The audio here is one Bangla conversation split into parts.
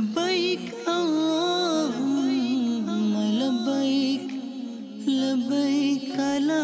लब्बैक अल्लाहुम्मा लब्बैक लब्बैक ला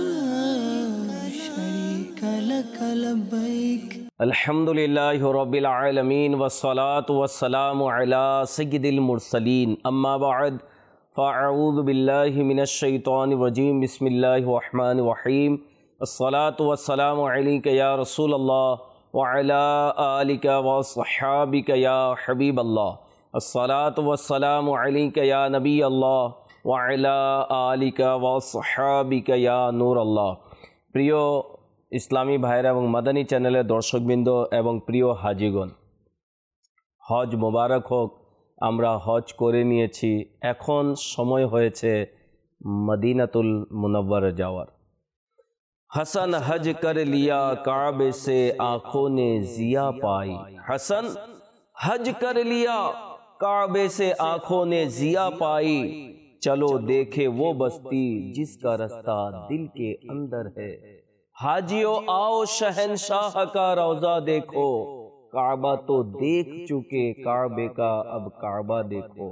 शरीका लक लब्बैक। अल्हम्दुलिल्लाहि रब्बिल आलमीन वस्सलातु वस्सलामु अला सय्यिदिल मुरसलीन अम्मा बअद फ़अऊज़ु बिल्लाहि मिनश शैतानिर रजीम बिस्मिल्लाहिर रहमानिर रहीम। अस्सलातु वस्सलामु अलैका या रसूलल्लाह व अला आलिका व अस्हाबिका या हबीबल्लाह। अस्सलातु वस्सलामु अलैका या नबी अल्लाह व अला आलिका व अस्हाबिका या नूर अल्लाह। प्रिय ইসলামী ভাইরা এবং মাদানী চ্যানেলের দর্শকবৃন্দ এবং প্রিয় হাজিগণ, হজ মোবারক হোক। আমরা হজ করে নিয়েছি, এখন সময় হয়েছে মদিনাতুল মুনव्वर যাওয়ার। हसन हज कर लिया काबे से आँखों ने जिया पाई। हसन हज कर लिया काबे से आँखों ने जिया पाई। चलो देखे वो बस्ती जिसका रास्ता दिल के अंदर है। हाजियों आओ शहनशाह का रौजा देखो। काबा तो देख चुके काबे का अब काबा देखो।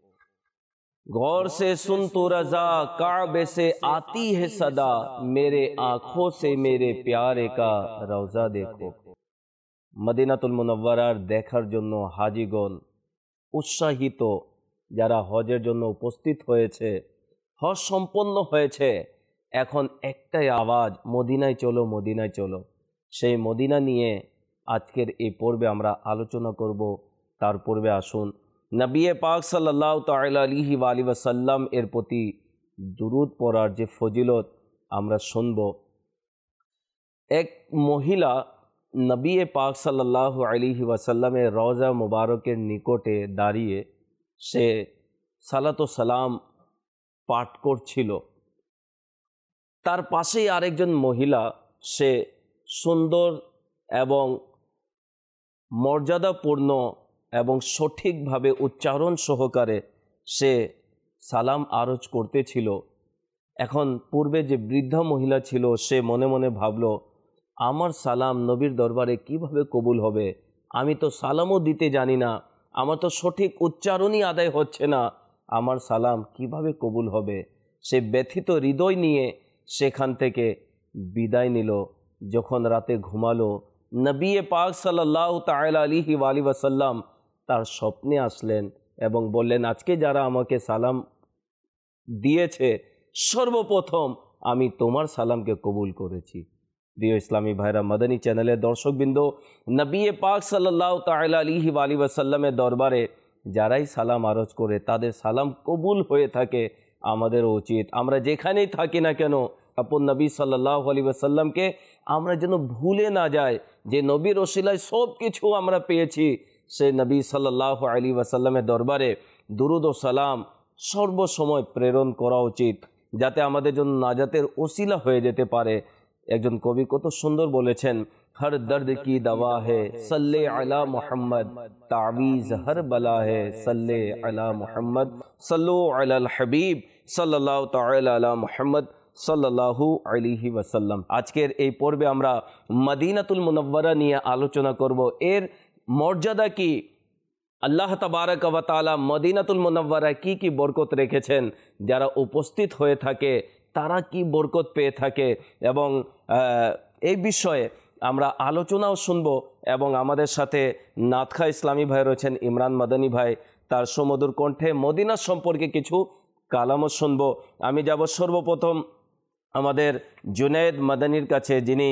गौर से सुन तो रजा काबे से आती है सदा। मेरे आँखों से मेरे प्यारे का रौजा देखो। मदीनातुल मुनव्वरार देखार जन्नो हाजीगण उत्साहित, যারা হজের জন্য উপস্থিত হয়েছে, হজ সম্পন্ন হয়েছে, এখন একটাই আওয়াজ, মদিনায় চলো, মদিনায় চলো। সেই মদিনা নিয়ে আজকের এই পর্বে আমরা আলোচনা করব। তার পূর্বে আসুন নবী পাক সাল্লাল্লাহু তাআলা আলাইহি ওয়া আলিহি ওয়াসাল্লাম এর প্রতি দুরূদ পড়ার যে ফজিলত আমরা শুনব। এক মহিলা নবী পাক সাল্লাল্লাহু আলাইহি ওয়াসাল্লামের রওজা মুবারকের নিকটে দাঁড়িয়ে সে সালাত ও সালাম পাঠ করছিল। তার পাশেই আরেকজন মহিলা, সে সুন্দর এবং মর্যাদাপূর্ণ এবং সঠিকভাবে উচ্চারণ সহকারে সে সালাম আরজ করতেছিল। এখন পূর্বে যে বৃদ্ধা মহিলা ছিল, সে মনে মনে ভাবল, আমার সালাম নবীর দরবারে কিভাবে কবুল হবে? আমি তো সালামও দিতে জানি না, আমার তো সঠিক উচ্চারণই আদায় হচ্ছে না, আমার সালাম কিভাবে কবুল হবে? সে ব্যথিত হৃদয় নিয়ে সেখান থেকে বিদায় নিল। যখন রাতে ঘুমালো, নবী পাক সাল্লাল্লাহু তাআলা আলাইহি ওয়া আলিহি ওয়াসাল্লাম তার স্বপ্নে আসলেন এবং বললেন, আজকে যারা আমাকে সালাম দিয়েছে, সর্বপ্রথম আমি তোমার সালামকে কবুল করেছি। প্রিয় ইসলামী ভাইরা, মাদানী চ্যানেলের দর্শকবৃন্দ, নবী পাক সাল্লাল্লাহু তাআলা আলাইহি ওয়া আলিহি ওয়াসাল্লামের দরবারে যারাই সালাম আরজ করে তাদের সালাম কবুল হয়ে থাকে। আমাদেরও উচিত, আমরা যেখানেই থাকি না কেন, আপন নবী সাল্লাল্লাহু আলাইহি ওয়াসাল্লামকে আমরা যেন ভুলে না যাই। যে নবীর ওসিলায় সব কিছু আমরা পেয়েছি, সে নবী সাল্লাল্লাহু আলাইহি ওয়াসাল্লামের দরবারে দুরুদ ও সালাম সর্বসময় প্রেরণ করা উচিত, যাতে আমাদের জন্য নাজাতের ওসিলা হয়ে যেতে পারে। একজন কবি কত সুন্দর বলেছেন, हर दर्द की दवा है सल्ले अला मोहम्मद, तावीज़ हर बला है सल्ले अला मोहम्मद, सल्लु अलल हबीब सल्लल्लाहु ताआला अला मोहम्मद সাল্লাল্লাহু আলাইহি ওয়াসাল্লাম। আজকের এই পর্বে আমরা মদিনাতুল মুনव्वरा নিয়ে আলোচনা করব। এর মর্যাদা কি, আল্লাহ তাবারক ওয়া তাআলা মদিনাতুল মুনव्वराয় কি কি বরকত রেখেছেন, যারা উপস্থিত হয়ে থাকে তারা কি বরকত পেয়ে থাকে, এবং এই বিষয়ে আমরা আলোচনাও শুনব। এবং আমাদের সাথে নাতখা ইসলামী ভাই রয়েছেন ইমরান মাদানী ভাই, তার সুমধুর কণ্ঠে মদিনা সম্পর্কে কিছু কালামও শুনব। আমি যাব সর্বপ্রথম আমাদের জুনায়েদ মাদানীর কাছে, যিনি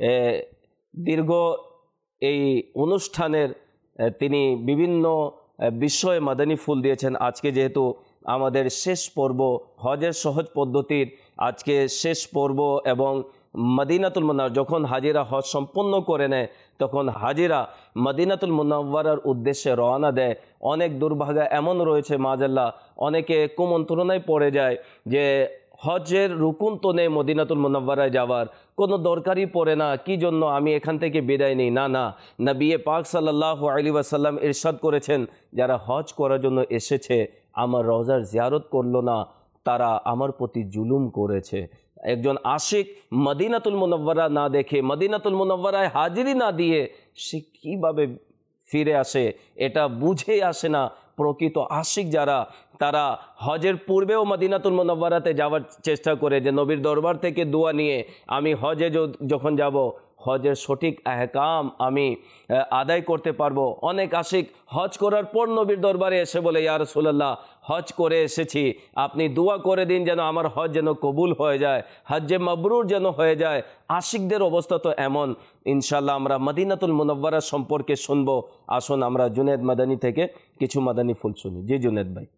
দীর্ঘ এই অনুষ্ঠানের তিনি বিভিন্ন বিষয়ে মাদানী ফুল দিয়েছেন। আজকে যেহেতু আমাদের শেষ পর্ব, হজের সহজ পদ্ধতির আজকে শেষ পর্ব, এবং মদিনাতুল মুনव्वरा যখন হাজিরা হজ সম্পন্ন করে নেয়, তখন হাজিরা মদিনাতুল মুনव्वराর উদ্দেশ্যে রওনা দেয়। অনেক দুর্ভাগা এমন রয়েছে মাজাল্লাহ, অনেকে কুমন্ত্রণায় পড়ে যায় যে হজের রুকুন তো নেই মদিনাতুল মুনव्वराয় যাওয়ার, কোনো দরকারই পড়ে না, কি জন্য আমি এখান থেকে বিদায় নিই? না, নবী পাক সাল্লাল্লাহু আলাইহি ওয়াসাল্লাম ইরশাদ করেছেন, যারা হজ করার জন্য এসেছে আমার রওজার জিয়ারত করলো না, তারা আমার প্রতি জুলুম করেছে। একজন আশিক মদিনাতুল মুনव्वरा না দেখে, মদিনাতুল মুনव्वराয় হাজিরি না দিয়ে সে কীভাবে ফিরে আসে, এটা বুঝে আসে না প্রকৃত আশিক যারা, তারা হজের পূর্বেও মদিনাতুল মুনাওয়ারাতে যাওয়ার চেষ্টা করে যে নবীর দরবার থেকে দোয়া নিয়ে আমি হজে যখন যাব হজের সঠিক আহকাম আমি আদায় করতে পারবো। অনেক আশিক হজ করার পর নবীর দরবারে এসে বলে, ইয়া রাসূলুল্লাহ হজ করে এসেছি, আপনি দোয়া করে দিন যেন আমার হজ যেন কবুল হয়ে যায়, হজ্জে মাবরুর যেন হয়ে যায়। আশিকদের অবস্থা তো এমন। ইনশাল্লাহ আমরা মদিনাতুল মুনাওয়ারা সম্পর্কে শুনবো। আসুন আমরা জুনেদ মাদানী থেকে কিছু মাদানী ফুল শুনি। জি জুনেদ ভাই।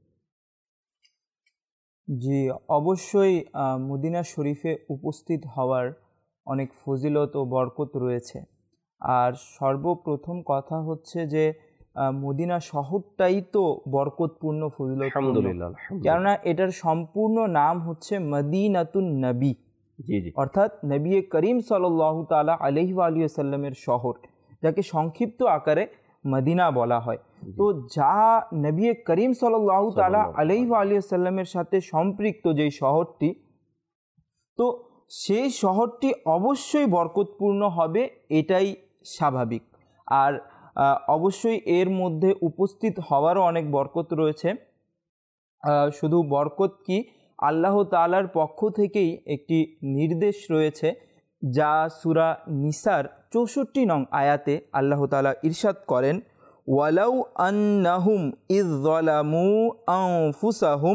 জি, অবশ্যই মদিনা শরীফে উপস্থিত হওয়ার অনেক ফজিলত ও বরকত রয়েছে। আর সর্বপ্রথম কথা হচ্ছে যে মদিনা শহরটাই তো বরকতপূর্ণ, ফজিলত, আলহামদুলিল্লাহ। কেননা এটার সম্পূর্ণ নাম হচ্ছে মদিনাতুন নবী, অর্থাৎ নবী করিম সাল্লাল্লাহু তাআলা আলাইহি ওয়া আলিহি ওয়াসাল্লামের শহর, যাকে সংক্ষিপ্ত আকারে মদিনা বলা হয়। তো যা নবী করিম সাল্লাল্লাহু তাআলা আলাইহি ওয়া আলিহি ওয়াসাল্লামের সাথে সম্পৃক্ত যেই শহরটি, তো সেই শহরটি অবশ্যই বরকতপূর্ণ হবে, এটাই স্বাভাবিক। আর অবশ্যই এর মধ্যে উপস্থিত হওয়ারও অনেক বরকত রয়েছে। শুধু বরকত কি, আল্লাহ তাআলার পক্ষ থেকেই একটি নির্দেশ রয়েছে, যা সূরা নিসার 64 নং আয়াতে আল্লাহ তাআলা ইরশাদ করেন, ওয়ালাউ আন্নাহুম ইয যালামু আনফুসাহুম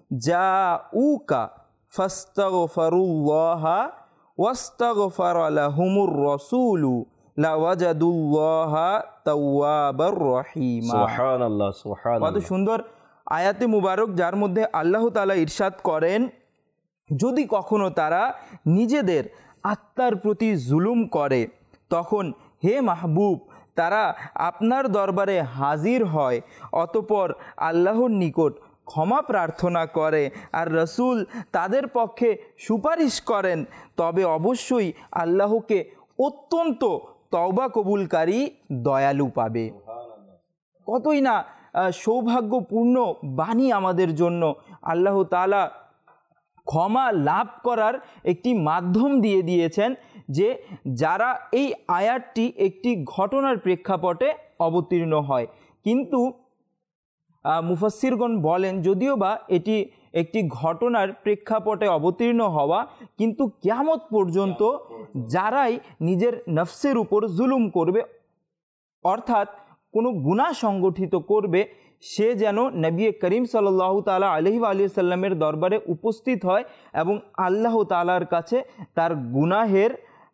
জাউকা ফাস্তাগফিরুল্লাহা ওয়াস্তাগফারা লাহুমুর রাসূলু লাওয়াজাদুল্লাহা তাওয়াবার রহিমা। সুবহানাল্লাহ, সুবহানাল্লাহ। কত সুন্দর আয়াতে মুবারক, যার মধ্যে আল্লাহ তাআলা ইরশাদ করেন, যদি কখনো তারা নিজেদের আত্মার প্রতি জুলুম করে, তখন হে মাহবুব তারা আপনার দরবারে হাজির হয়, অতঃপর আল্লাহর নিকট ক্ষমা প্রার্থনা করে আর রসুল তাদের পক্ষে সুপারিশ করেন, তবে অবশ্যই আল্লাহকে অত্যন্ত তওবা কবুলকারী দয়ালু পাবে। কতই না সৌভাগ্যপূর্ণ বাণী আমাদের জন্য। আল্লাহ তাআলা ক্ষমা লাভ করার একটি মাধ্যম দিয়ে দিয়েছেন, যে যারা এই আয়াতটি একটি ঘটনার প্রেক্ষাপটে অবতীর্ণ হয়, কিন্তু মুফাসসিরগণ বলেন যদিও বা এটি একটি ঘটনার প্রেক্ষাপটে অবতীর্ণ হওয়া, কিন্তু কিয়ামত পর্যন্ত যারাই নিজের নফসের উপর জুলুম করবে, অর্থাৎ কোনো গুনাহ সংগঠিত করবে, সে যেন নবী করিম সাল্লাল্লাহু তাআলা আলাইহি ওয়া আলিহি সাল্লামের দরবারে উপস্থিত হয় এবং আল্লাহ তাআলার কাছে তার গুনাহের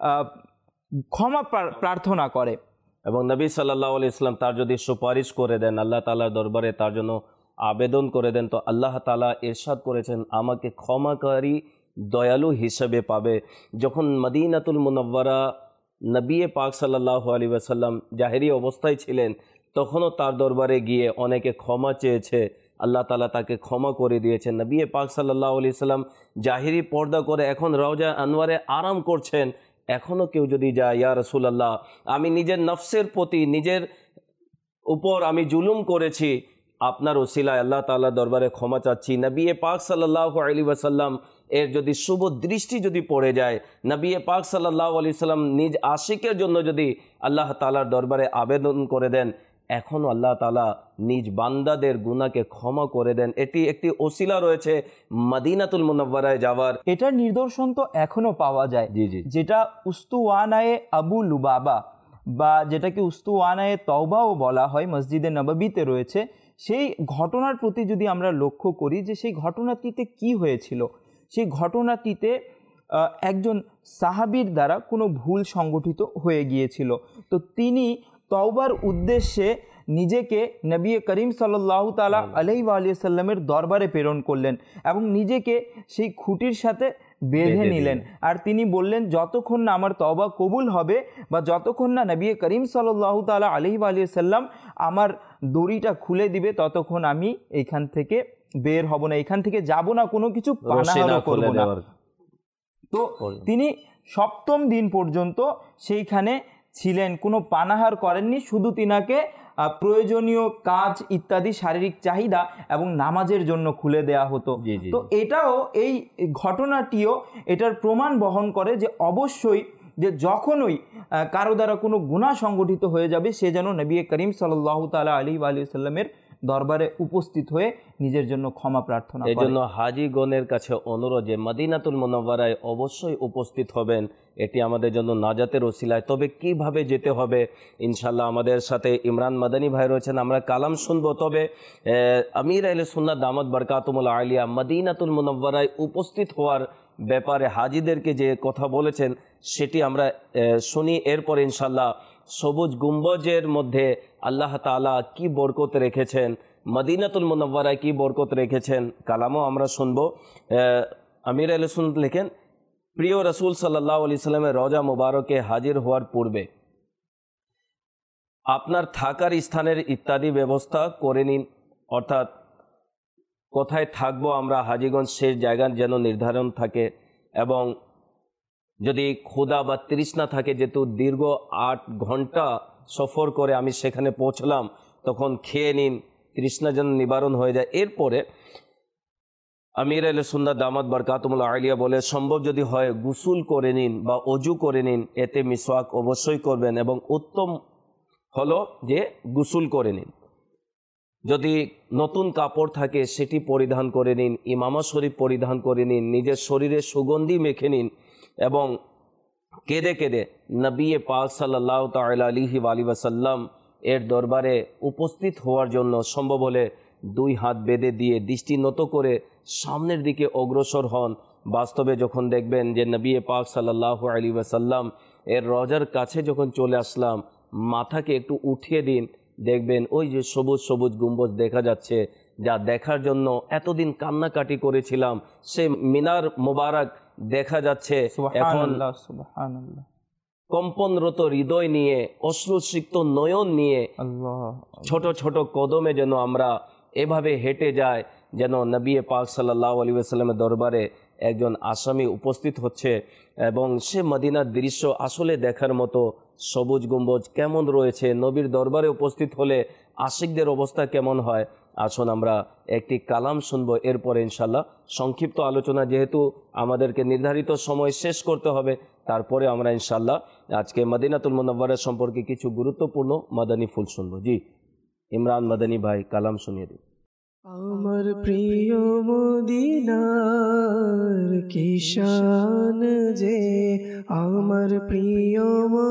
ক্ষমা প্রার্থনা করে। এবং নবী সাল্লাল্লাহু আলাইহি ওয়াসাল্লাম তার যদি সুপারিশ করে দেন, আল্লাহ তাআলার দরবারে তার জন্য আবেদন করে দেন, তো আল্লাহ তাআলা ইরশাদ করেছেন আমাকে ক্ষমাকারী দয়ালু হিসেবে পাবে। যখন মদিনাতুল মুনাওয়ারা নবী পাক সাল্লাল্লাহু আলাইহি ওয়াসাল্লাম জাহেরি অবস্থায় ছিলেন, তখনও তার দরবারে গিয়ে অনেকে ক্ষমা চেয়েছে, আল্লাহ তাআলা তাকে ক্ষমা করে দিয়েছেন। নবী পাক সাল্লাল্লাহু আলাইহি ওয়াসাল্লাম জাহেরি পর্দা করে এখন রওজা আনোয়ারে আরাম করছেন, এখনও কেউ যদি যায়, ইয়া রাসূলুল্লাহ আমি নিজের নফসের প্রতি নিজের উপর আমি জুলুম করেছি, আপনার ওসিলায় আল্লাহ তাআলার দরবারে ক্ষমা চাচ্ছি, নবী পাক সাল্লাল্লাহু আলাইহি ওয়াসাল্লাম এর যদি শুভ দৃষ্টি যদি পড়ে যায়, নবী পাক সাল্লাল্লাহু আলাইহি ওয়াসাল্লাম নিজ আশিকের জন্য যদি আল্লাহ তাআলার দরবারে আবেদন করে দেন, এখনও আল্লাহ তাআলা নিজ বান্দাদের গুনাহকে ক্ষমা করে দেন। এটি একটি ওসিলা রয়েছে মদিনাতুল মুনাওয়ারায় যাওয়ার। এটার নিদর্শন তো এখনও পাওয়া যায়, জি জি, যেটা উস্তুওয়ানায়ে আবু লুবাবা বা যেটাকে উস্তুওয়ানায়ে তওবাও বলা হয়, মসজিদে নববীতে রয়েছে। সেই ঘটনার প্রতি যদি আমরা লক্ষ্য করি যে সেই ঘটনাটিতে কি হয়েছিল, সেই ঘটনাটিতে একজন সাহাবীর দ্বারা কোনো ভুল সংগঠিত হয়ে গিয়েছিল, তো তিনি তওবার উদ্দেশ্যে নিজেকে নবী করিম সাল্লাল্লাহু তাআলা আলাইহি ওয়া আলিহি সাল্লামের দরবারে প্রেরণ করলেন এবং নিজেকে সেই খুঁটির সাথে বেঁধে নিলেন। আর তিনি বললেন, যতক্ষণ না আমার তওবা কবুল হবে বা যতক্ষণ না নবী করিম সাল্লাল্লাহু তাআলা আলাইহি ওয়া আলিহি সাল্লাম আমার দড়িটা খুলে দিবে, ততক্ষণ আমি এখান থেকে বের হব না, এখান থেকে যাব না, কোনো কিছু পানাহারও করব না। তো তিনি সপ্তম দিন পর্যন্ত সেইখানে ছিলেন, কোনো পানাহার করেননি, শুধু তিনাকে প্রয়োজনীয় কাজ ইত্যাদি শারীরিক চাহিদা এবং নামাজের জন্য খুলে দেয়া হতো। তো এটাও, এই ঘটনাটিও এটার প্রমাণ বহন করে যে অবশ্যই যে যখনই কারো দ্বারা কোনো গুনাহ সংগঠিত হয়ে যাবে সে যেন নবী করিম সাল্লাল্লাহু তাআলা আলাইহি সাল্লামের দরবারে উপস্থিত হয়ে নিজের জন্য ক্ষমা প্রার্থনা করে। এই জন্য হাজিগণের কাছে অনুরোধ যে মদিনাতুল মুনাওয়ারায় অবশ্যই উপস্থিত হবেন, এটি আমাদের জন্য নাজাতের ওসিলায়। তবে কিভাবে যেতে হবে ইনশাল্লাহ আমাদের সাথে ইমরান মাদানী ভাই রয়েছেন, আমরা কালাম শুনবো। তবে আমির আহলে সুন্নাত দামাত বরকাতুমুল আলিয়া মদিনাতুল মুনাওয়ারায় উপস্থিত হওয়ার ব্যাপারে হাজিদেরকে যে কথা বলেছেন সেটি আমরা শুনি। এরপর ইনশাল্লাহ সবুজ গুম্বজের মধ্যে আল্লাহ তাআলা কি বরকত রেখেছেন, মদিনাতুল মুনাওয়ারায় কি বরকত রেখেছেন, কালামও আমরা শুনবো। আমির আহলে সুন্নাত লেখেন, প্রিয় রাসূল সাল্লাল্লাহু আলাইহি সাল্লামের রওজা মুবারকে হাজির হওয়ার পূর্বে আপনার থাকার স্থানের ইত্যাদি ব্যবস্থা করে নিন, অর্থাৎ কোথায় থাকবো আমরা হাজিগঞ্জ সেই জায়গা যেন নির্ধারণ থাকে, এবং যদি ক্ষুধা বা তৃষ্ণা থাকে, যেহেতু দীর্ঘ 8 ঘন্টা সফর করে আমি সেখানে পৌঁছলাম, তখন খেয়ে নিন, তৃষ্ণা যেন নিবারণ হয়ে যায়। এরপরে আমির আহলে সুন্নাত দামাত বরকাতুমুল আলিয়া বলে সম্ভব যদি হয় গোসল করে নিন বা অজু করে নিন, এতে মিসওয়াক অবশ্যই করবেন, এবং উত্তম হলো যে গোসল করে নিন। যদি নতুন কাপড় থাকে সেটি পরিধান করে নিন, ইমামা শরীফ পরিধান করে নিন, নিজের শরীরে সুগন্ধি মেখে নিন, এবং কেঁদে কেঁদে নবী পাক সাল্লাল্লাহু তাআলা আলাইহি ওয়াসাল্লাম এর দরবারে উপস্থিত হওয়ার জন্য সম্ভব হলে 2 হাত বেঁধে দিয়ে দৃষ্টি নত করে সামনের দিকে অগ্রসর হন। বাস্তবে যখন দেখবেন যে নবী পাক সাল্লাল্লাহু আলাইহি ওয়াসাল্লাম এর রওজার কাছে যখন চলে আসলাম, মাথাকে একটু উঠিয়ে দিন, দেখবেন ওই যে সবুজ সবুজ গম্বুজ দেখা যাচ্ছে, যা দেখার জন্য এতদিন কান্নাকাটি করেছিলাম, সে মিনার মোবারক দেখা যাচ্ছে। এখন কম্পনরত হৃদয় নিয়ে, অশ্রুসিক্ত নয়ন নিয়ে, ছোট ছোট কদমে যেন আমরা এভাবে হেঁটে যাই, যেন নবী পাক সাল্লাল্লাহু আলাইহি ওয়াসাল্লামের দরবারে একজন আসামি উপস্থিত হচ্ছে, এবং সে মদিনার দৃশ্য আসলে দেখার মতো। সবুজ গম্বুজ কেমন রয়েছে, নবীর দরবারে উপস্থিত হলে আশিকদের অবস্থা কেমন হয়। আসুন আমরা একটি কালাম শুনবো, এরপরে ইনশাল্লাহ সংক্ষিপ্ত আলোচনা, যেহেতু আমাদেরকে নির্ধারিত সময় শেষ করতে হবে, তারপরে আমরা ইনশাল্লাহ আজকে মদিনাতুল মুনাওয়ারা সম্পর্কে কিছু গুরুত্বপূর্ণ মাদানী ফুল শুনবো। জি ইমরান মাদানী ভাই, কালাম শুনিয়ে দিন। আমার প্রিয় মদিনার কি শান যে, আমার প্রিয়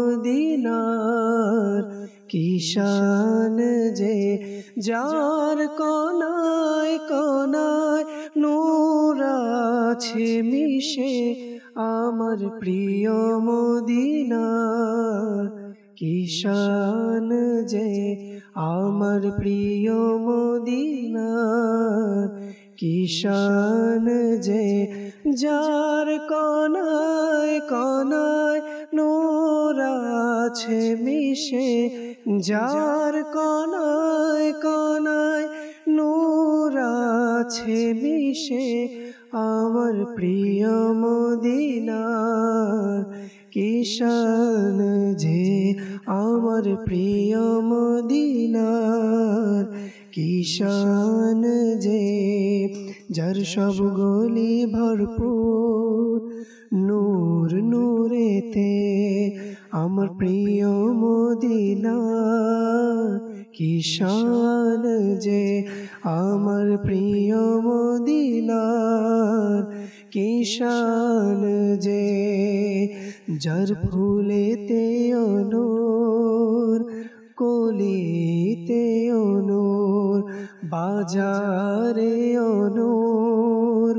মদিনার কি শান যে, যার কোনায় কোনায় নূর আছে মিশে, আমার প্রিয় মদিনার কি শান যে, আমার প্রিয় মদিনার কি শান যে, যার কোনায় কোনায় নূর আছে মিশে, যার কোনায় কোনায় নূর আছে মিশে, আমার প্রিয় মদিনার কি শান যে, আমার প্রিয় মদিনার কি শান যে, যার সব গলি ভরপুর নূর নূরেতে, আমার প্রিয় মদিনা কি শান যে, আমার প্রিয় মদিনার কি শান যে, যার ফুলেতে নূর, কলিতে নূর, বাজারে নূর,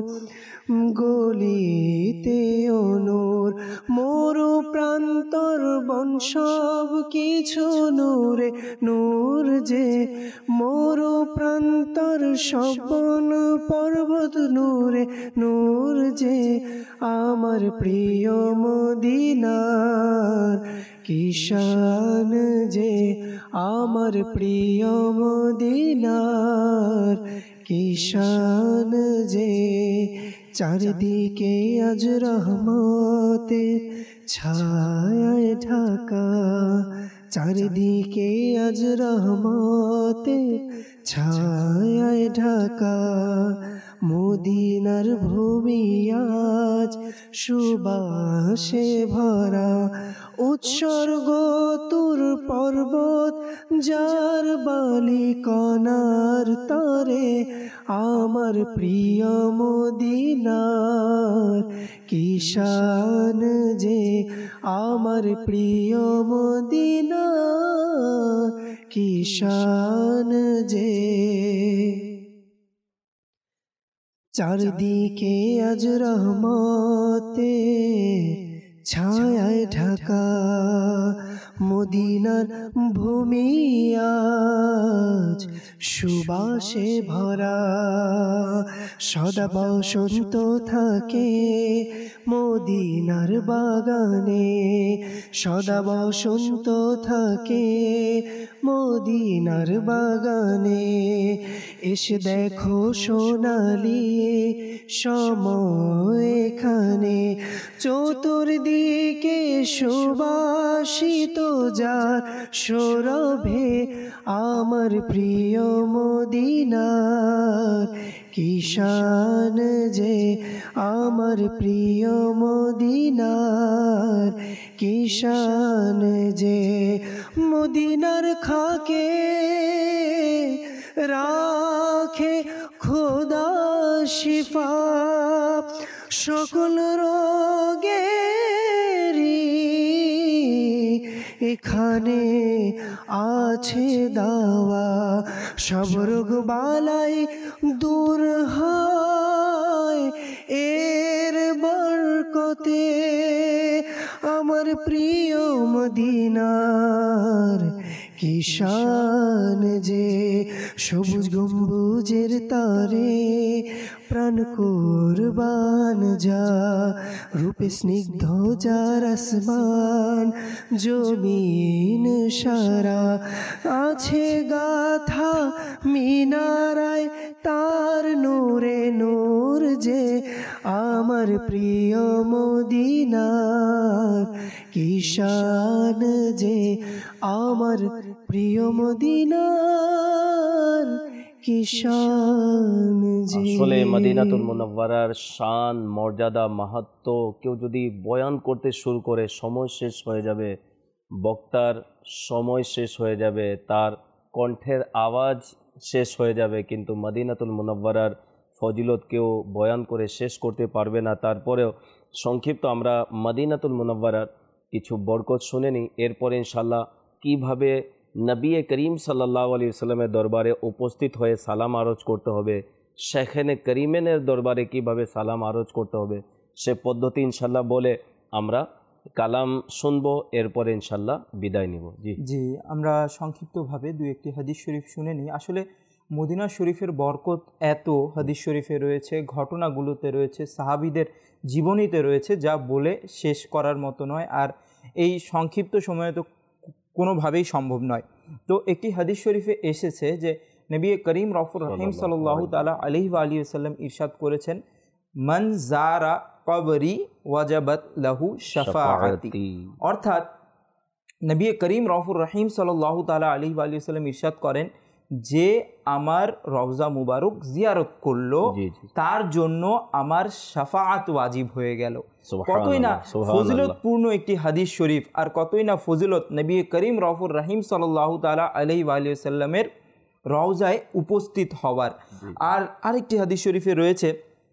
গলিতে নূর, মরু প্রান্তর বন সব কিছু নূরে নূর যে, মরু প্রান্তর সব বন পর্বত নূরে নূর যে, আমার প্রিয় মদিনার কি শান যে, আমার প্রিয় মদিনার কি শান যে, চারিদিকে আজ রহমতের ছায়ায় ঢাকা, চারিদিকে আজ রহমতের ছায়ায় ঢাকা, মদিনার ভূমি আজ সুবাসে ভরা, উৎসর্গ তুর পর্বত যার বালিকণার তরে, আমার প্রিয় মদিনার কি শান যে, আমার প্রিয় মদিনার কি শান যে। চারদিকে আজ রহমতে ছায়ায় ঢাকা, মদিনার ভূমি আজ সুবাসে ভরা, সদা বসন্ত থাকে মদিনার বাগানে, সদা বসন্ত থাকে মদিনার বাগানে। এসে দেখো সোনালি সময় এখানে, চতুর্দিকে সুবাসিত যার সৌরভে, আমার প্রিয় মদিনার কি শান যে, আমার প্রিয় মদিনার কি শান যে। মদিনার খাকে রাখে খোদা শিফা, সকল রোগেরই এখানে আছে দাওয়া, সব রোগ বালাই দূর হয় এর বরকতে, আমার প্রিয় মদিনার কি শান যে। সবুজ গম্বুজের তারে প্রাণ কুরবান যা, রূপে স্নিগ্ধ যার আসমান জমিন সারা, আছে গাথা মিনারায় তার নূরে নূর যে, আমার প্রিয় মদিনার কি শান যে, আমার প্রিয় মদিনার কি শান যে। আসলে মদিনাতুল মুনাওয়ারার শান, মর্যাদা, মাহাত্ম্য কেউ যদি বয়ান করতে শুরু করে সময় শেষ হয়ে যাবে, বক্তার সময় শেষ হয়ে যাবে, তার কণ্ঠের আওয়াজ শেষ হয়ে যাবে, কিন্তু মদিনাতুল মুনাওয়ারার ফজিলত কেউ বয়ান করে শেষ করতে পারবে না। তারপরেও সংক্ষিপ্ত আমরা মদিনাতুল মুনাওয়ারার কিছু বরকত শুনে নিই, এরপরে ইনশাল্লাহ কীভাবে নবী করিম সাল্লাল্লাহু আলাইহি ওয়াসাল্লামের দরবারে উপস্থিত হয়ে সালাম আরজ করতে হবে, শেখেনে করিমেনের দরবারে কিভাবে সালাম আরজ করতে হবে, সে পদ্ধতি ইনশাল্লাহ বলে আমরা কালাম শুনবো, এরপরে ইনশাল্লাহ বিদায় নিব। জি, আমরা সংক্ষিপ্তভাবে দু একটি হাদিস শরীফ শুনে নিই। আসলে মদিনা শরীফের বরকত এত হাদিস শরীফে রয়েছে, ঘটনাগুলোতে রয়েছে, সাহাবীদের জীবনীতে রয়েছে, যা বলে শেষ করার মতো নয়, আর এই সংক্ষিপ্ত সময়ে তো কোনোভাবেই সম্ভব নয়। তো একটি হাদিস শরীফে এসেছে যে নবী করিম রফুর রহিম সাল্লাল্লাহু তাআলা আলাইহি ওয়া আলিহি ওয়াসাল্লাম ইরশাদ করেছেন, মান যারা কবরি ওয়াজাবাত লাহু শাফাআতি। অর্থাৎ নবী করিম রফুর রহিম সাল্লাল্লাহু তাআলা আলাইহি ওয়া আলিহি ওয়াসাল্লাম ইরশাদ করেন, যে আমার রওজা মুবারক জিয়ারত করলো তার জন্য আমার শাফাআত ওয়াজিব হয়ে গেল। কতই না ফজিলতপূর্ণ একটি হাদিস শরীফ, আর কতই না ফজিলত নবী করিম রফুর রহিম সাল্লাল্লাহু তাআলা আলাইহি ওয়া আলিহি ওয়াসাল্লামের রওজায় উপস্থিত হওয়ার। আর আরেকটি হাদিস শরীফে রয়েছে,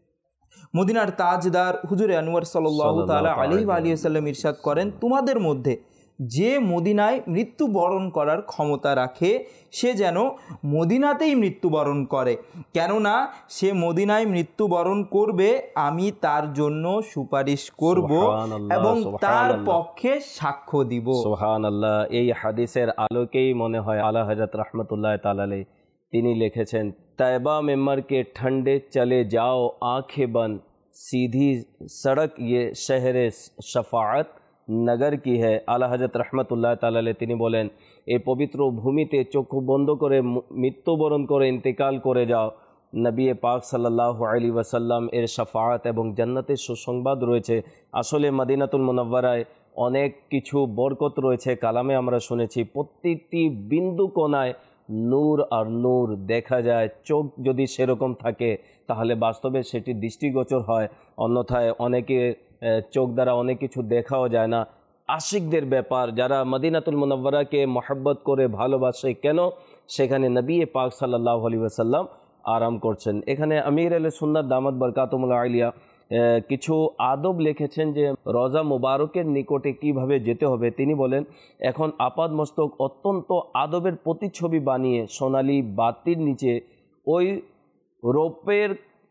মদিনার তাজদার হুজুরে আনোয়ার সাল্লাল্লাহু তাআলা আলাইহি ওয়া আলিহি ওয়াসাল্লাম ইরশাদ করেন, তোমাদের মধ্যে যে মদিনায় মৃত্যুবরণ করার ক্ষমতা রাখে সে যেন মদিনাতেই মৃত্যুবরণ করে, কেননা সে মদিনায় মৃত্যুবরণ করবে, আমি তার জন্য সুপারিশ করব এবং তার পক্ষে সাক্ষ্য দিব। সুবহানাল্লাহ। এই হাদিসের আলোকেই মনে হয় আলা হযরত রাহমাতুল্লাহ তাআলা আলাইহি তিনি লিখেছেন, तैबा में मर के ठंडे चले जाओ आंखें बंद, सीधी सड़क ये शहर शफाअत नगर की है। আলা হযরত রাহমাতুল্লাহ তাআলা আলাইহি তিনি বলেন, এই পবিত্র ভূমিতে চক্ষু বন্ধ করে মৃত্যুবরণ করে ইন্তেকাল করে যাও। নবী পাক সাল্লাল্লাহু আলাইহি ওয়াসাল্লাম এর শাফাআত এবং জান্নাতের সুসংবাদ রয়েছে। আসলে মদিনাতুল মুনাওয়ারায় অনেক কিছু বরকত রয়েছে, কালামে আমরা শুনেছি, প্রত্যেকটি বিন্দু কোণায় নূর আর নূর দেখা যায়। চোখ যদি সেরকম থাকে তাহলে বাস্তবে সেটি দৃষ্টিগোচর হয়, অন্যথায় অনেকে চোখ দ্বারা অনেক কিছু দেখাও যায় না। আশিকদের ব্যাপার, যারা মদিনাতুল মুনাওয়ারাকে মহব্বত করে ভালোবাসে, কেন সেখানে নবী পাক সাল্লাল্লাহু আলাইহি ওয়াসাল্লাম আরাম করছেন। এখানে আমির আহলে সুন্নাত দামাত বরকাতুহুল আলিয়া কিছু আদব লিখেছেন যে রওজা মুবারকের নিকটে কিভাবে যেতে হবে। তিনি বলেন, এখন আপাদ মস্তক অত্যন্ত আদবের প্রতিচ্ছবি বানিয়ে সোনালী বাতির নিচে ওই রৌপ্যের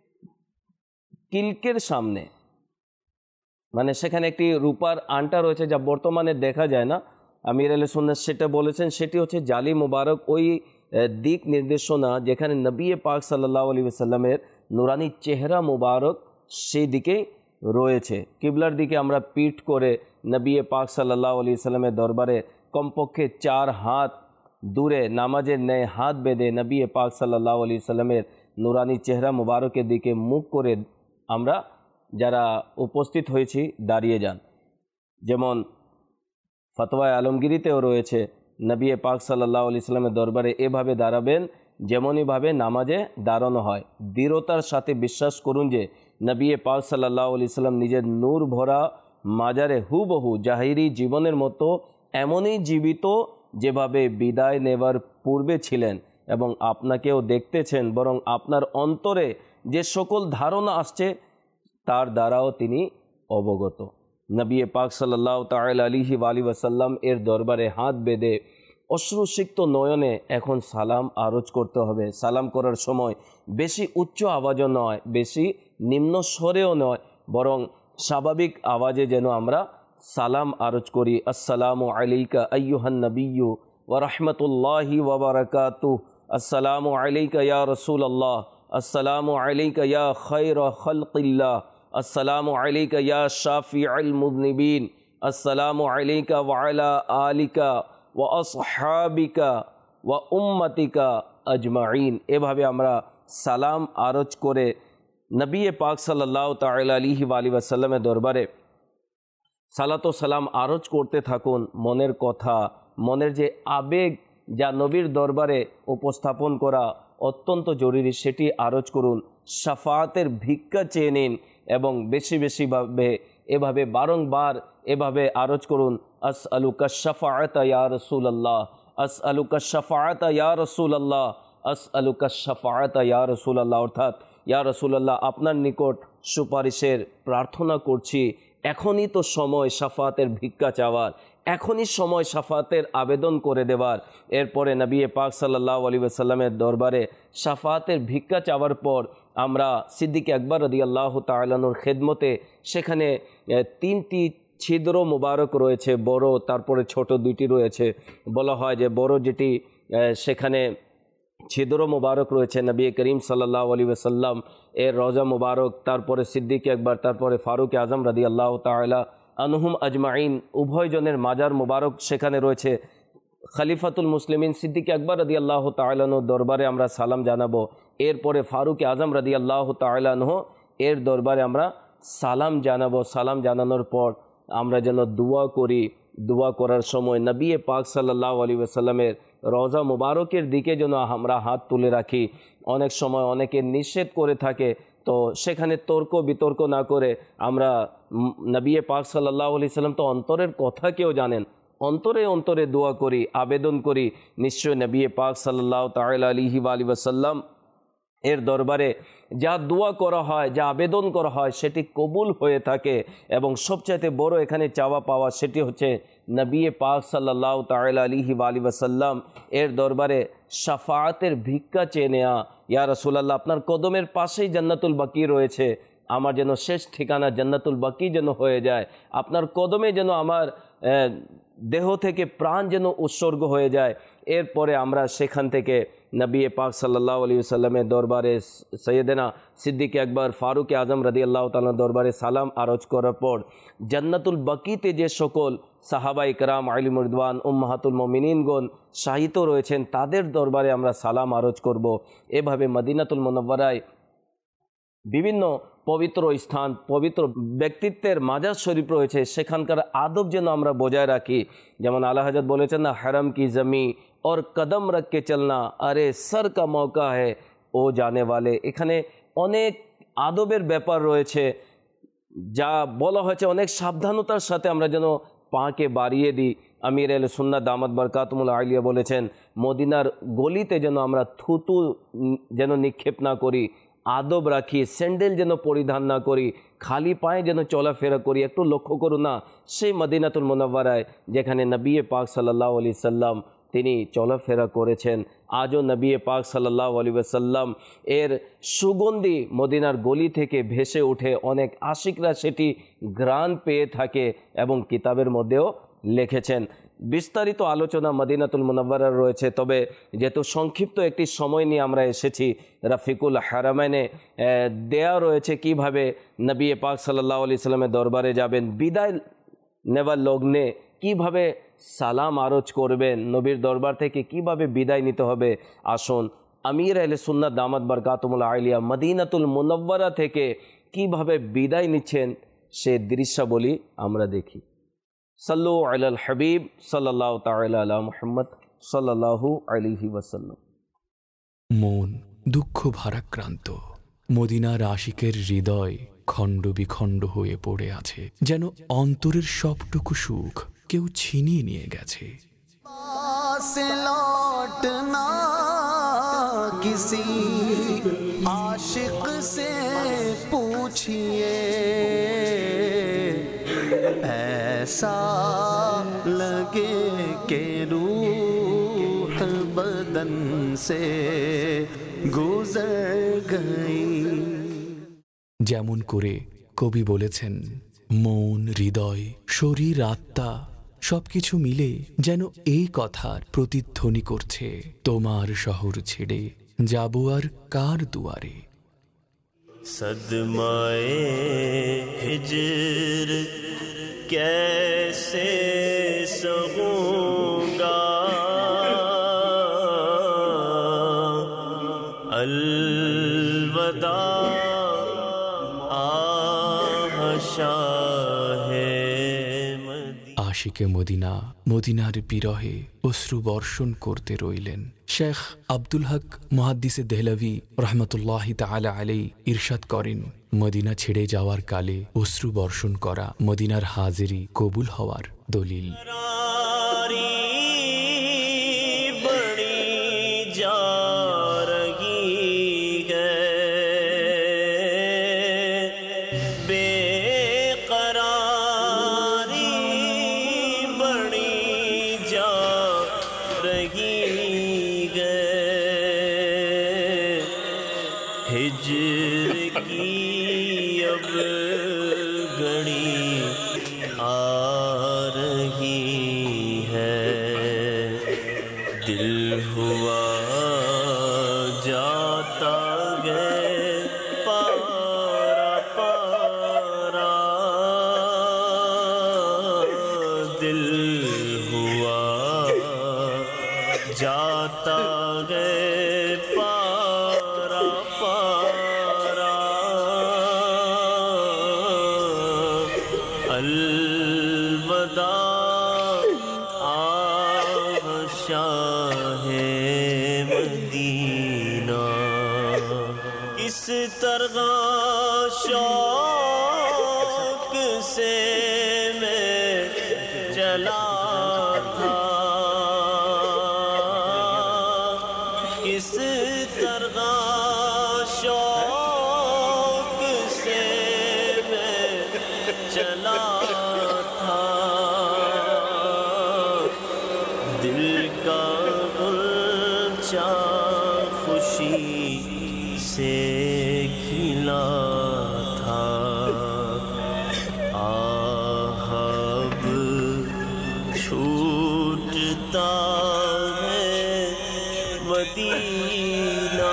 কিলকের সামনে, মানে সেখানে একটি রূপার আংটা রয়েছে যা বর্তমানে দেখা যায় না, আমির আহলে সুন্নাত সেটা বলেছেন, সেটি হচ্ছে জালি মুবারক ওই দিক নির্দেশনা যেখানে নবী পাক সাল্লাল্লাহু আলাইহি ওয়াসাল্লামের নুরানি চেহারা মুবারক সেই দিকেই রয়েছে। কিবলার দিকে আমরা পিঠ করে নবী পাক সাল্লাল্লাহু আলাইহি ওয়াসাল্লামের দরবারে কমপক্ষে 4 হাত দূরে নামাজের ন্যায় হাত বেঁধে নবী পাক সাল্লাল্লাহু আলাইহি ওয়াসাল্লামের নুরানি চেহারা মুবারকের দিকে মুখ করে আমরা যারা উপস্থিত হয়েছি দাঁড়িয়ে যান। যেমন ফতোয়ায়ে আলমগীরিতেও রয়েছে নবী পাক সাল্লাল্লাহু আলাইহি ওয়াসাল্লামের দরবারে এভাবে দাঁড়াবেন যেমনইভাবে নামাজে দাঁড়ানো হয়। দৃঢ়তার সাথে বিশ্বাস করুন যে নবী পাক সাল্লাল্লাহু আলাইহি ওয়াসাল্লাম নিজের নূর ভরা মাজারে হুবহু জাহিরি জীবনের মতো এমনই জীবিত যেভাবে বিদায় নেবার পূর্বে ছিলেন, এবং আপনাকেও দেখতেছেন, বরং আপনার অন্তরে যে সকল ধারণা আসছে তার দ্বারাও তিনি অবগত। নবী পাক সাল্লাল্লাহু তাআলা আলাইহি ওয়াসাল্লাম এর দরবারে হাত বেঁধে অশ্রুসিক্ত নয়নে এখন সালাম আরজ করতে হবে। সালাম করার সময় বেশি উচ্চ আওয়াজও নয়, বেশি নিম্ন স্বরেও নয়, বরং স্বাভাবিক আওয়াজে যেন আমরা সালাম আরজ করি। আসসালামু আলাইকা আইয়ুহান নবিয়্যু ওয়া রাহমাতুল্লাহি ওয়া বারাকাতুহু, আসসালামু আলাইকা ইয়া রাসূলুল্লাহ, আসসালামু আলাইকা ইয়া খায়রা খালকিল্লাহ, আসসালামু আলাইকা ইয়া শাফিউল মুযনিবিন, আসসালামু আলাইকা ওয়া আলা আলিকা ওয়া আসহাবিকা ওয়া উম্মতিকা আজমাইন। এভাবে আমরা সালাম আরজ করে নবী পাক সাল্লাল্লাহু তাআলা আলাইহি ওয়াসাল্লামের দরবারে সালাত ও সালাম আরজ করতে থাকুন। মনের কথা, মনের যে আবেগ যা নবীর দরবারে উপস্থাপন করা অত্যন্ত জরুরি, সেটি আরজ করুন। শাফাআতের ভিক্ষা চেয়ে নিন এবং বেশি বেশিভাবে এভাবে বারংবার এভাবে আরজ করুন, আসআলুকা শাফাআতা ইয়া রাসূলুল্লাহ, আসআলুকা শাফাআতা ইয়া রাসূলুল্লাহ, আসআলুকা শাফাআতা ইয়া রাসূলুল্লাহ, অর্থাৎ ইয়া রাসূলুল্লাহ আপনার নিকট সুপারিশের প্রার্থনা করছি। এখনই তো সময় শাফাআতের ভিক্ষা চাওয়ার, এখনই সময় শাফাআতের আবেদন করে দেওয়ার। এরপরে নবী পাক সাল্লাল্লাহু আলাইহি ওয়াসাল্লামের দরবারে শাফাআতের ভিক্ষা চাওয়ার পর আমরা সিদ্দিক আকবর রাদিয়াল্লাহু তাআলা আনহুর খেদমতে, সেখানে 3টি ছিদ্র মুবারক রয়েছে, বড় তারপরে ছোট 2টি রয়েছে। বলা হয় যে বড় যেটি সেখানে ছিদ্র মুবারক রয়েছে নবী করিম সাল্লাল্লাহু আলাইহি ওয়াসাল্লাম এর রওজা মুবারক, তারপরে সিদ্দিক আকবর, তারপরে ফারুক আজম রাদিয়াল্লাহু তাআলা আনহুম আজমাইন উভয়জনের মাজার মুবারক সেখানে রয়েছে। খলিফাতুল মুসলিমিন সিদ্দিক আকবর রাদিয়াল্লাহু তাআলা আনহুর দরবারে আমরা সালাম জানাবো। এরপরে ফারুক আজম রাদিয়াল্লাহু তাআলা আনহু এর দরবারে আমরা সালাম জানাবো। সালাম জানানোর পর আমরা যেন দোয়া করি। দোয়া করার সময় নবী পাক সাল্লাল্লাহু আলাইহি ওয়াসাল্লামের রওজা মুবারকের দিকে যেন আমরা হাত তুলে রাখি। অনেক সময় অনেকে নিষেধ করে থাকে, তো সেখানে তর্ক বিতর্ক না করে আমরা নবী পাক সাল্লাল্লাহু আলাইহি ওয়াসাল্লাম তো অন্তরের কথা কেউ জানেন, অন্তরে অন্তরে দোয়া করি, আবেদন করি। নিশ্চয় নবী পাক সাল্লাল্লাহু তাআলা আলাইহি ওয়াসাল্লাম এর দরবারে যা দোয়া করা হয়, যা আবেদন করা হয় সেটি কবুল হয়ে থাকে। এবং সবচাইতে বড় এখানে চাওয়া পাওয়া সেটি হচ্ছে নবী পাক সাল্লাল্লাহু তাআলা আলাইহি ওয়াসাল্লাম এর দরবারে শাফাআতের ভিক্ষা চেয়ে নেওয়া। ইয়া রাসূলুল্লাহ আপনার কদমের পাশেই জান্নাতুল বাকি রয়েছে, আমার যেন শেষ ঠিকানা জান্নাতুল বাকি যেন হয়ে যায়, আপনার কদমে যেন আমার দেহ থেকে প্রাণ যেন উৎসর্গ হয়ে যায়। এরপরে আমরা সেখান থেকে নবী পাক সাল্লাল্লাহু আলাইহি ওয়াসাল্লামের দরবারে সৈয়দনা সিদ্দিক আকবর ফারুক আজম রাদিয়াল্লাহু তাআলা দরবারে সালাম আরজ করার পর জান্নাতুল বাকিতে যে সকল সাহাবা ইকরাম আলিম রিদওয়ান উম্মাহাতুল মুমিনিনগণ শাহিত রয়েছেন তাদের দরবারে আমরা সালাম আরজ করব। এভাবে মদিনাতুল মুনাওয়ারায় বিভিন্ন পবিত্র স্থান, পবিত্র ব্যক্তিত্বের মাজার শরীফ রয়েছে, সেখানকার আদব যেন আমরা বজায় রাখি। যেমন আলা হযরত বলেছেন না, হারাম কি জমি और कदम रख के चलना, अरे सर का मौका है ও জানে वाले। এখানে অনেক আদবের ব্যাপার রয়েছে, যা বলা হয়েছে অনেক সাবধানতার সাথে আমরা যেন পাকে বাড়িয়ে দিই। আমির আহলে সুন্নাত দামাত বরকাতুহুল আলিয়া বলেছেন মদিনার গলিতে যেন আমরা থুতু যেন নিক্ষেপ না করি, আদব রাখি, স্যান্ডেল যেন পরিধান না করি, খালি পায়ে যেন চলাফেরা করি। একটু লক্ষ্য করুন না, সেই মদিনাতুল মুনাওয়ারায় যেখানে নবী পাক সাল্লাল্লাহু আলাইহি সাল্লাম তিনি চলাফেরা করেছেন, আজও নবী পাক সাল্লাল্লাহু আলাইহি ওয়াসাল্লাম এর সুগন্ধি মদিনার গলি থেকে ভেসে ওঠে। অনেক আশিকরা সেটি ঘ্রাণ পেয়ে থাকে এবং কিতাবের মধ্যেও লিখেছেন। বিস্তারিত আলোচনা মদিনাতুল মুনাওয়ারার রয়েছে, তবে যেহেতু সংক্ষিপ্ত একটি সময় নিয়ে আমরা এসেছি, রাফিকুল হারামাইনে দেয়া রয়েছে কিভাবে নবী পাক সাল্লাল্লাহু আলাইহি সাল্লামের দরবারে যাবেন, বিদায় নেওয়ার লগ্নে কিভাবে সালাম আরজ করবেন, নবীর দরবার থেকে কিভাবে বিদায় নিতে হবে। আসুন আমির আহলে সুন্নাত দামাত বরকাতুহুল আলিয়া মদিনাতুল মুনাওয়ারা থেকে কিভাবে বিদায় নিচ্ছেন সে দৃশ্যাবলী আমরা দেখি। সাল্লু আলাল হাবিব সাল্লাল্লাহু তাআলা আলা মুহাম্মদ সাল্লাল্লাহু আলাইহি ওয়াসাল্লাম। মন দুঃখ ভারাক্রান্ত, মদিনার আশিকের হৃদয় খণ্ড বিখণ্ড হয়ে পড়ে আছে, যেন অন্তরের সবটুকু সুখ কেউ ছিনিয়ে নিয়ে গেছে। लौटना किसी आशिक से पूछिए, ऐसा लगे कि रूह बदन से गुजर गई। যেমন করে কবি বলেছেন, মন, হৃদয়, শরীর, আত্মা সবকিছু মিলে যেন এই কথার প্রতিধ্বনি করছে, তোমার শহর ছেড়ে যাবো আর কার দুয়ারে। सदमाए हिजर कैसे सहूंगा, अलवदा शाहे আশিকে মদিনা মদিনার বিরহে অশ্রু বর্ষণ করতে রইলেন। শেখ আব্দুল হক মুহাদ্দিসে দেহলভী রহমতুল্লাহি তাআলা আলাইহি ইরশাদ করেন, মদিনা ছেড়ে যাওয়ার কালে অশ্রু বর্ষণ করা মদিনার হাজিরি কবুল হওয়ার দলিল। हिजर की अब घड़ी आ रही है, दिल हुआ जाता गए पारा पारा, दिल हुआ जाता गए अलवदा शाहे मदीना। इस तरह शौक से मैं चला था, किस तरह शौक से मैं चला था, दिल का गुलचा खुशी से खिला था, आहब छूटता है मदीना।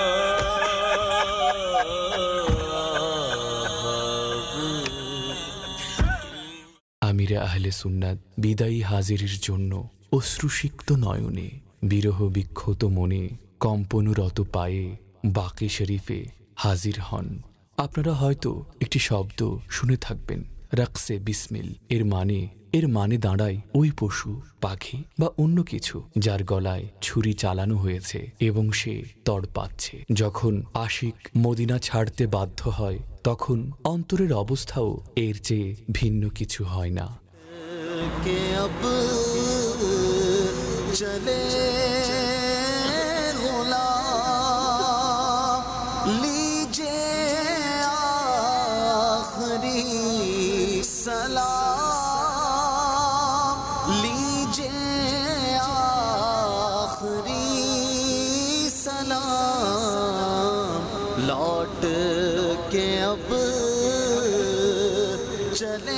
আমিরে আহলে সুন্নাত বিদায়ী হাজিরির জন্য অশ্রুসিক্ত নয়নে, বিরহ বিক্ষত মনে, কম্পনরত পায়ে বাকি শরীফে হাজির হন। আপনারা হয়তো একটি শব্দ শুনে থাকবেন, রাকসে বিসমিল। এর মানে এর মানে দাঁড়ায় ওই পশু, পাখি বা অন্য কিছু যার গলায় ছুরি চালানো হয়েছে এবং সে তড়পাচ্ছে। যখন আশিক মদিনা ছাড়তে বাধ্য হয় তখন অন্তরের অবস্থাও এর চেয়ে ভিন্ন কিছু হয় না। کہ اب چلے غلام لیجے آخری سلام، لیجے آخری سلام، لوٹ کے اب چلے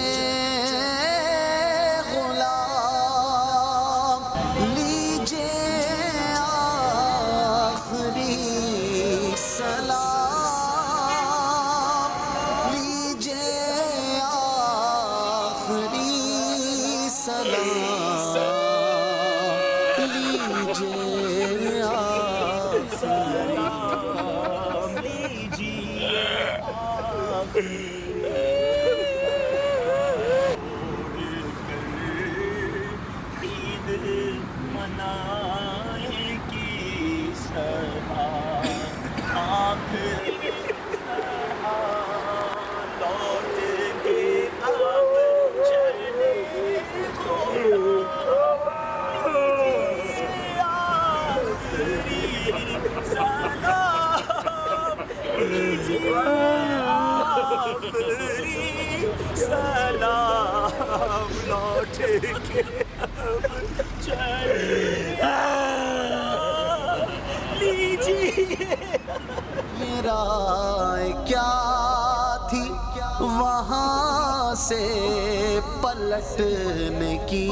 رائے کیا تھی وہاں سے پلٹنے کی،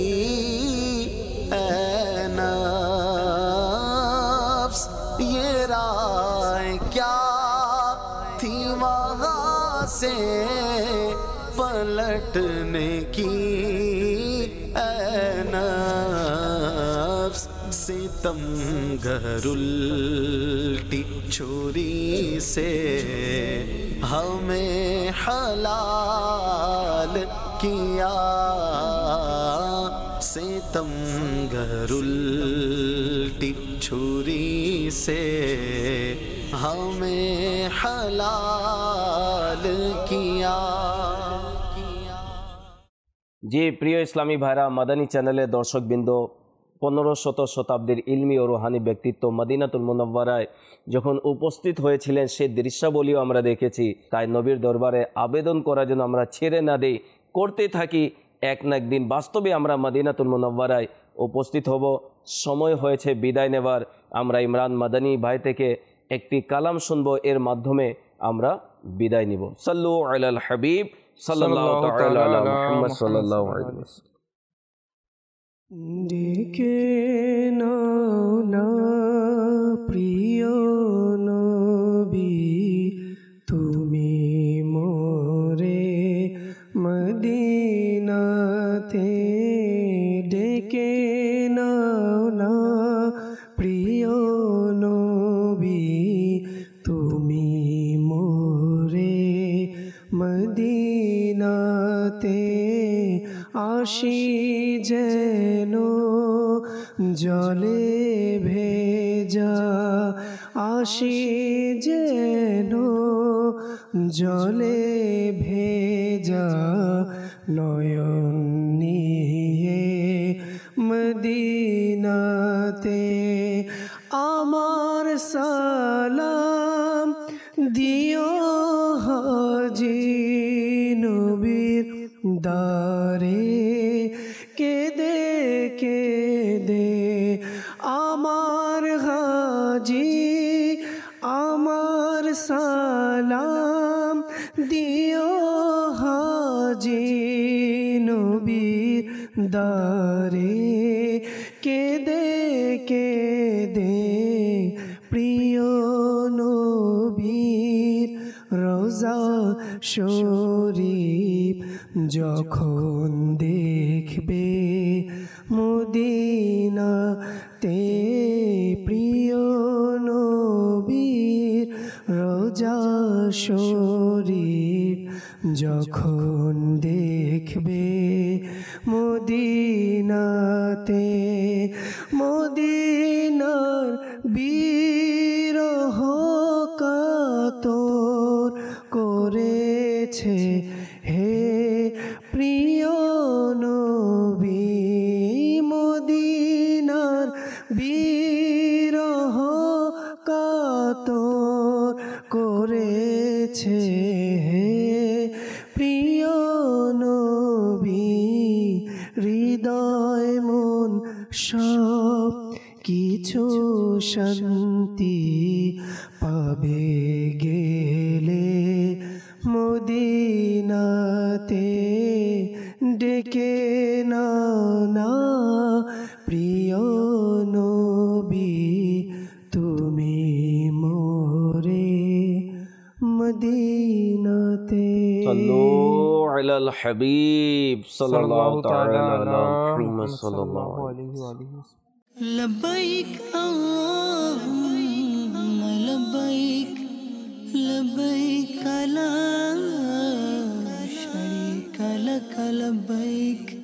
اے نفس یہ رائے کیا تھی وہاں سے پلٹنے کی، اے نفس ستم گر الٹی چھری سے ہمیں حلال کیا، ستم گر الٹی چھری سے ہمیں حلال کیا۔ জি প্রিয় ইসলামী ভাইরা, মাদানী চ্যানেলের দর্শকবৃন্দ, 1500 শতাব্দীর ইলমি ও রুহানি ব্যক্তিত্ব মদিনাতুল মুনাওয়ারায় যখন উপস্থিত হয়েছিলেন সেই দৃশ্যাবলীও আমরা দেখেছি। তাই নবীর দরবারে আবেদন করার জন্য আমরা ছেড়ে না দেই, করতে থাকি, এক না একদিন বাস্তবে আমরা মদিনাতুল মুনাওয়ারায় উপস্থিত হব। সময় হয়েছে বিদায় নেবার। আমরা ইমরান মাদানী ভাই থেকে একটি কালাম শুনব, এর মাধ্যমে আমরা বিদায় নিব। সাল্লু আলাল হাবিব সাল্লাল্লাহু তাআলা আলা মুহাম্মদ সাল্লাল্লাহু আলাইহি ওয়াসাল্লাম। ডেকে নাও না প্রিয় নবী, তুমি মোরে মদিনাতে, ডেকে নাও না প্রিয় নবী, তুমি মোরে মদিনাতে, আসি যেন জলে ভেজা, আসি যেন জলে ভেজা নয়ন নিয়ে মদিনাতে, আমার সালাম দিও হাজী নবীর দারে, কেদে কেদে আমার হাজী, আমার সালাম দিও হাজী নবীর দারে, কেদে কেদে প্রিয় নবীর রোজা শরীফ যখন দেখবে মদিনাতে, প্রিয় নবীর রোজা শরীফ যখন দেখবে মদিনাতে মদিনার বিরহ কাতর করেছে হে প্রিয় নবী মদিনার বিরহ কাতর করেছে হে প্রিয় নবী হৃদয় মন সব কিছু শান্তি পাবে গেলে মদিনাতে ডেকে নাও না প্রিয় নবী তুমি মোরে মদিনাতে সাল্লু আলাল হাবিব সাল্লাল্লাহু তাআলা আলা মুহাম্মদ সাল্লাল্লাহু আলাইহি ওয়াসাল্লাম। لبيك اللهم لبيك لبيك لا شريك لك لبيك